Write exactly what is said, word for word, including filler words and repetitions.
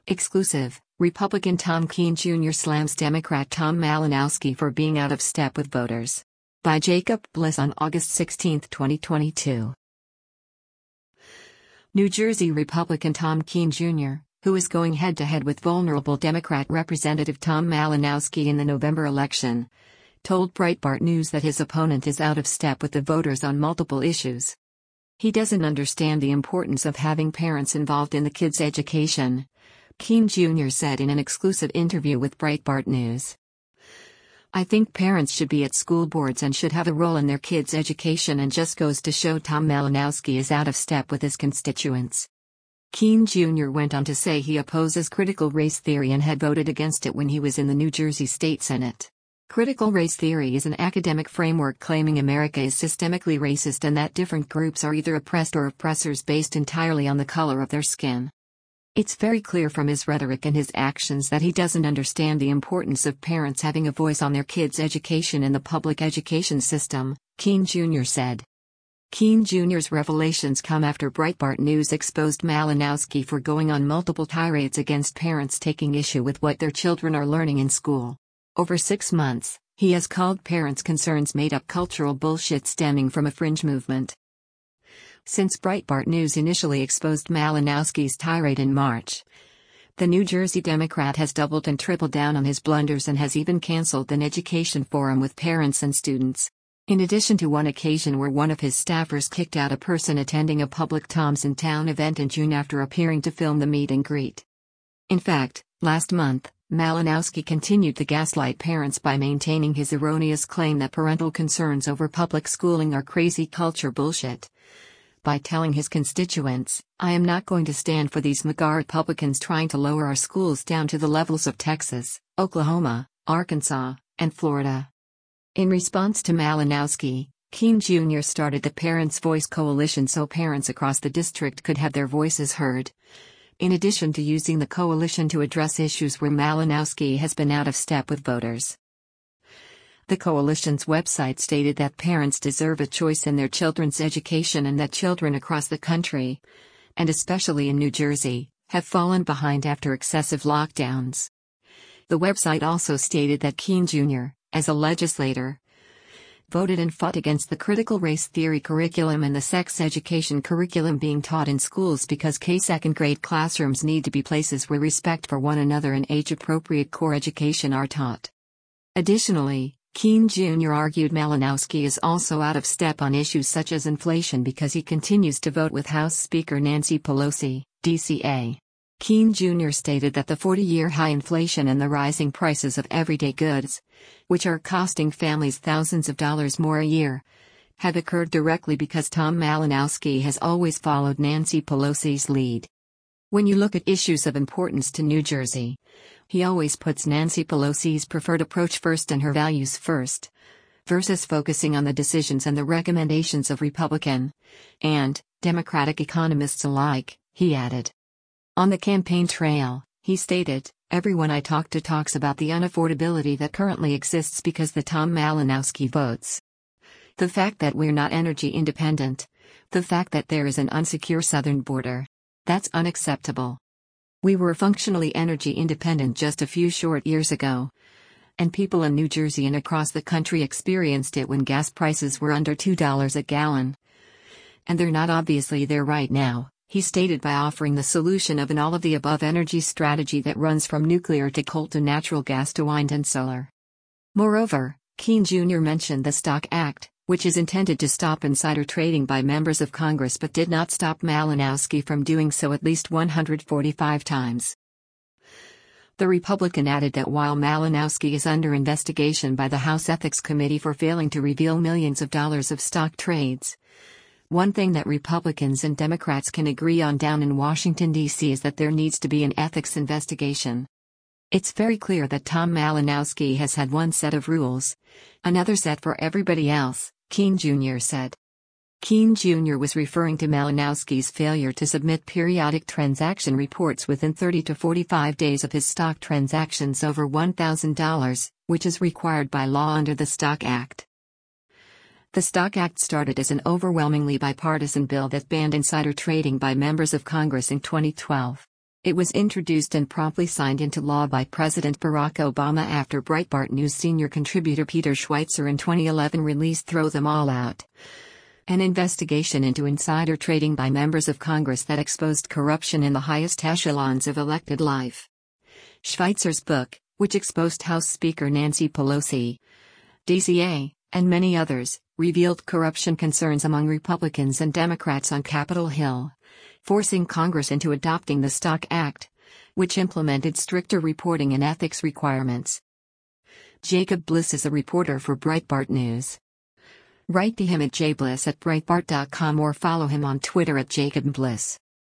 Exclusive, Republican Tom Kean Junior slams Democrat Tom Malinowski for being out of step with voters. By Jacob Bliss on August sixteenth, twenty twenty-two. New Jersey Republican Tom Kean Junior, who is going head-to-head with vulnerable Democrat Representative Tom Malinowski in the November election, told Breitbart News that his opponent is out of step with the voters on multiple issues. He doesn't understand the importance of having parents involved in the kids' education, Kean Junior said in an exclusive interview with Breitbart News. I think parents should be at school boards and should have a role in their kids' education, and just goes to show Tom Malinowski is out of step with his constituents. Kean Junior went on to say he opposes critical race theory and had voted against it when he was in the New Jersey State Senate. Critical race theory is an academic framework claiming America is systemically racist and that different groups are either oppressed or oppressors based entirely on the color of their skin. It's very clear from his rhetoric and his actions that he doesn't understand the importance of parents having a voice on their kids' education in the public education system, Kean Junior said. Kean Junior's revelations come after Breitbart News exposed Malinowski for going on multiple tirades against parents taking issue with what their children are learning in school. Over six months, he has called parents' concerns made-up cultural bullshit stemming from a fringe movement. Since Breitbart News initially exposed Malinowski's tirade in March, the New Jersey Democrat has doubled and tripled down on his blunders and has even canceled an education forum with parents and students. In addition to one occasion where one of his staffers kicked out a person attending a public Tom's in Town event in June after appearing to film the meet and greet. In fact, last month, Malinowski continued to gaslight parents by maintaining his erroneous claim that parental concerns over public schooling are crazy culture bullshit. By telling his constituents, I am not going to stand for these MAGA Republicans trying to lower our schools down to the levels of Texas, Oklahoma, Arkansas, and Florida. In response to Malinowski, Kean Junior started the Parents' Voice Coalition so parents across the district could have their voices heard, in addition to using the coalition to address issues where Malinowski has been out of step with voters. The coalition's website stated that parents deserve a choice in their children's education and that children across the country, and especially in New Jersey, have fallen behind after excessive lockdowns. The website also stated that Kean Junior, as a legislator, voted and fought against the critical race theory curriculum and the sex education curriculum being taught in schools because K-second grade classrooms need to be places where respect for one another and age-appropriate core education are taught. Additionally, Kean Junior argued Malinowski is also out of step on issues such as inflation because he continues to vote with House Speaker Nancy Pelosi, D C A. Kean Junior stated that the forty-year high inflation and the rising prices of everyday goods, which are costing families thousands of dollars more a year, have occurred directly because Tom Malinowski has always followed Nancy Pelosi's lead. When you look at issues of importance to New Jersey, he always puts Nancy Pelosi's preferred approach first and her values first, versus focusing on the decisions and the recommendations of Republican and Democratic economists alike, he added. On the campaign trail, he stated, everyone I talk to talks about the unaffordability that currently exists because the Tom Malinowski votes. The fact that we're not energy independent, the fact that there is an unsecure southern border. That's unacceptable. We were functionally energy independent just a few short years ago, and people in New Jersey and across the country experienced it when gas prices were under two dollars a gallon. And they're not obviously there right now, he stated, by offering the solution of an all-of-the-above energy strategy that runs from nuclear to coal to natural gas to wind and solar. Moreover, Kean Junior mentioned the Stock Act, which is intended to stop insider trading by members of Congress but did not stop Malinowski from doing so at least one hundred forty-five times. The Republican added that while Malinowski is under investigation by the House Ethics Committee for failing to reveal millions of dollars of stock trades, one thing that Republicans and Democrats can agree on down in Washington, D C is that there needs to be an ethics investigation. It's very clear that Tom Malinowski has had one set of rules, another set for everybody else, Kean Junior said. Kean Junior was referring to Malinowski's failure to submit periodic transaction reports within thirty to forty-five days of his stock transactions over one thousand dollars, which is required by law under the Stock Act. The Stock Act started as an overwhelmingly bipartisan bill that banned insider trading by members of Congress in twenty twelve. It was introduced and promptly signed into law by President Barack Obama after Breitbart News senior contributor Peter Schweizer in twenty eleven released Throw Them All Out, an investigation into insider trading by members of Congress that exposed corruption in the highest echelons of elected life. Schweizer's book, which exposed House Speaker Nancy Pelosi, D C A, and many others, revealed corruption concerns among Republicans and Democrats on Capitol Hill, forcing Congress into adopting the Stock Act, which implemented stricter reporting and ethics requirements. Jacob Bliss is a reporter for Breitbart News. Write to him at jbliss at breitbart dot com or follow him on Twitter at Jacob Bliss.